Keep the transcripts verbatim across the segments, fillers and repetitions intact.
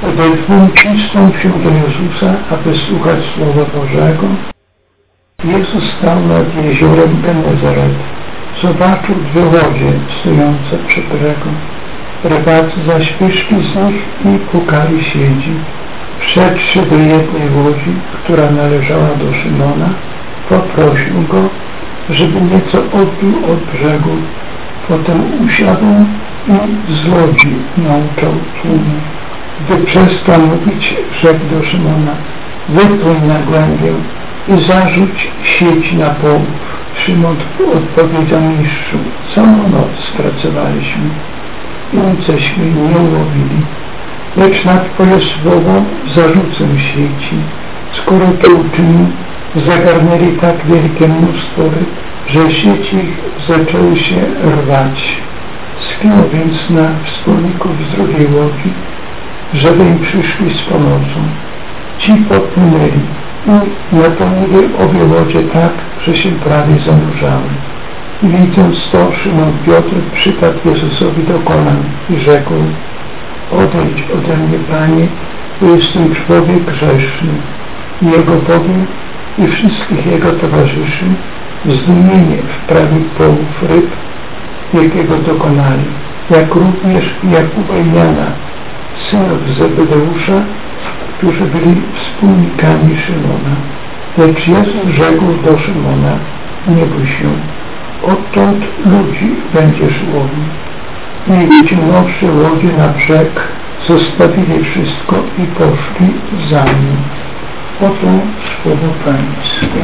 Obydwu ci wstąpił do Jezusa, aby słuchać Słowa Bożego. Jezus stał nad jeziorem Genezaret. Zobaczył dwie łodzie stojące przy brzegu. Rybacy zaś wyszli z nich i pukali sieci. Wszedł się do jednej łodzi, która należała do Szymona, poprosił go, żeby nieco odbił od brzegu. Potem usiadł i z łodzi nauczał tłumu. Gdy przestał mówić, rzekł do Szymona: wypłyń na głębię i zarzuć sieć na połów. Szymon odpowiedział: mistrzu, całą noc pracowaliśmy i niceśmy nie ułowili, lecz na twoje słowo zarzucę sieci. Skoro to uczynił, zagarnęli tak wielkie mnóstwo ryb, że sieci ich zaczęły się rwać. Sknął więc na wspólników z drugiej łodzi, żeby im przyszli z pomocą. Ci popłynęli i napełnili obie łodzie tak, że się prawie zanurzały. I widząc to, Szymon Piotr przypadł Jezusowi do kolan i rzekł: odejdź ode mnie, Panie, bo jestem człowiek grzeszny. I jego bowiem i wszystkich jego towarzyszy zdumienie wprawił połów ryb, jakiego dokonali, jak również Jakuba i Jana, synów Zebedeusza, którzy byli wspólnikami Szymona. Lecz Jezus rzekł do Szymona: nie bój się, odtąd ludzi będziesz łowił. I wyciągnąwszy łodzie na brzeg, zostawili wszystko i poszli za nim. Oto słowo Pańskie.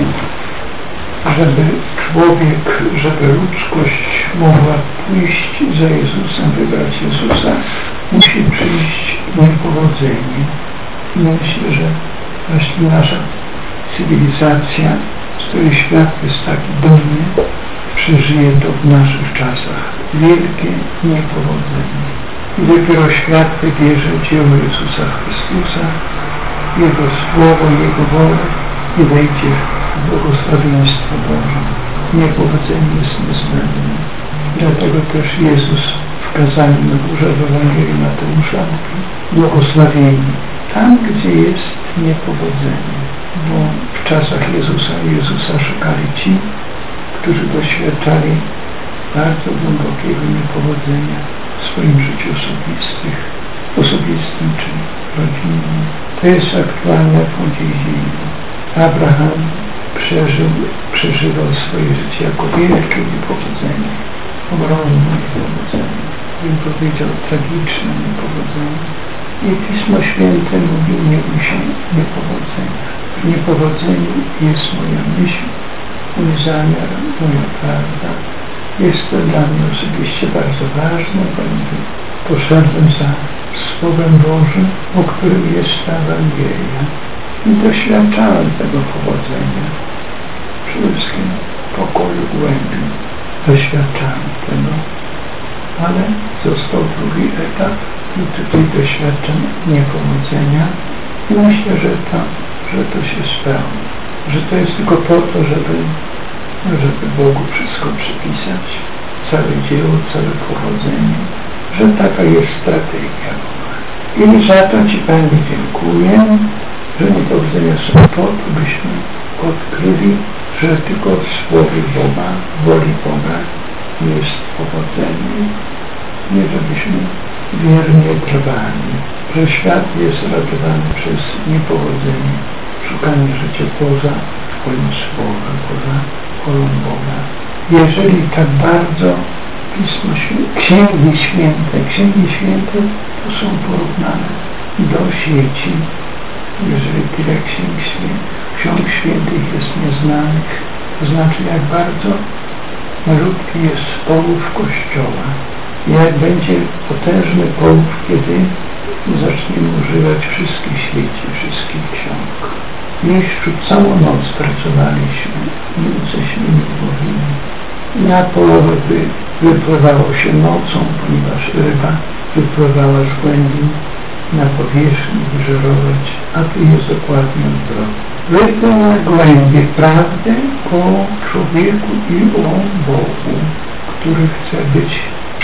Żeby człowiek, żeby ludzkość mogła pójść za Jezusem, wybrać Jezusa, musi przyjść niepowodzenie. I myślę, że właśnie nasza cywilizacja, z której świat jest taki dumny, przeżyje to w naszych czasach. Wielkie niepowodzenie. I dopiero świat wybierze dzieło Jezusa Chrystusa, Jego Słowo, Jego wolę i wejdzie w błogosławieństwo Boże. Niepowodzenie jest niezbędne. Dlatego też Jezus w kazaniu na górze w Ewangelii Mateusza mówi: błogosławieni tam, gdzie jest niepowodzenie. Bo w czasach Jezusa i Jezusa szukali ci, którzy doświadczali bardzo głębokiego niepowodzenia w swoim życiu osobistych, osobistym czy rodzinnym. To jest aktualne w dziś dzień. Abraham przeżył, przeżywał swoje życie jako wielkie niepowodzenie, ogromne niepowodzenie. Bym powiedział tragiczne niepowodzenie. I Pismo Święte mówi: nie bój się niepowodzenia. W niepowodzeniu jest moja myśl, mój zamiar, moja prawda. Jest to dla mnie osobiście bardzo ważne, ponieważ poszedłem za Słowem Bożym, o którym jest ta Ewangelia. I doświadczałem tego powodzenia. Przede wszystkim pokoju głębi. Doświadczałem tego. Ale został drugi etap i tutaj doświadczam niepowodzenia. I myślę, że to, że to się spełni. Że to jest tylko po to, żeby, żeby Bogu wszystko przypisać. Całe dzieło, całe powodzenie. Że taka jest strategia. I za to Ci, Panie, dziękuję, że niepowodzenia są po to, byśmy odkryli, że tylko w Słowie Boga, woli Boga jest powodzenie. Nie żebyśmy wiernie trwali, że świat jest ratowany przez niepowodzenie, szukanie życia poza Twoim Słowem, poza wolą Boga. Jeżeli tak bardzo Pismo Święte, Księgi Święte, Księgi Święte to są porównane do sieci. Jeżeli tyle księg świętych, ksiąg świętych jest nieznanych, to znaczy jak bardzo malutki jest połów Kościoła. Jak będzie potężny połów, kiedy zaczniemy używać wszystkich świeci, wszystkich ksiąg. Mistrzu, całą noc pracowaliśmy, niceśmy nie ułowili. Na połowę wy, wypływało się nocą, ponieważ ryba wypływała z głębi na powierzchni wyżerować, a tu jest dokładnie odwrotnie. Wypływ na głębie prawdy o człowieku i o Bogu, który chce być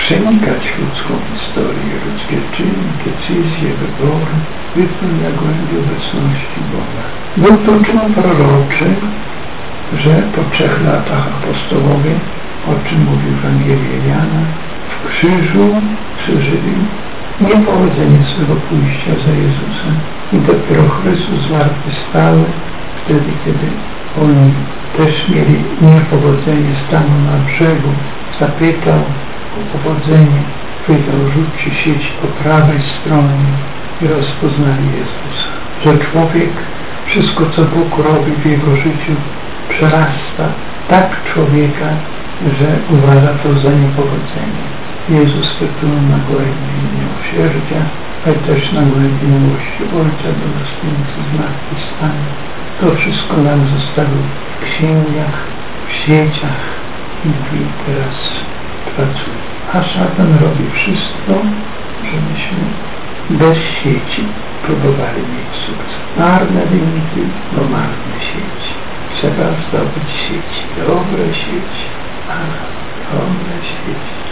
przenikać ludzką historię, ludzkie czyny, decyzje, wybory, wypełnia głębi obecności Boga. Był to czyn proroczy, że po trzech latach apostołowie, o czym mówi Ewangelia Jana, w krzyżu przeżyli niepowodzenie swego pójścia za Jezusem i dopiero Chrystus zmartwychwstały wtedy, kiedy oni też mieli niepowodzenie, stanął na brzegu, zapytał o powodzenie, powiedział: rzućcie sieć po prawej stronie i rozpoznali Jezusa. Że człowiek, wszystko co Bóg robi w jego życiu, przerasta tak człowieka, że uważa to za niepowodzenie. Jezus wypłynął na głębi miłosierdzia, ale też na głębi miłości Ojca do następcy zmartwychwstania. To wszystko nam zostało w księgach, w sieciach i mówi: teraz pracuj. A szatan robi wszystko, żebyśmy bez sieci próbowali mieć sukces. Marne wyniki, bo marne sieci. Trzeba zdobyć sieci, dobre sieci, a dobre sieci.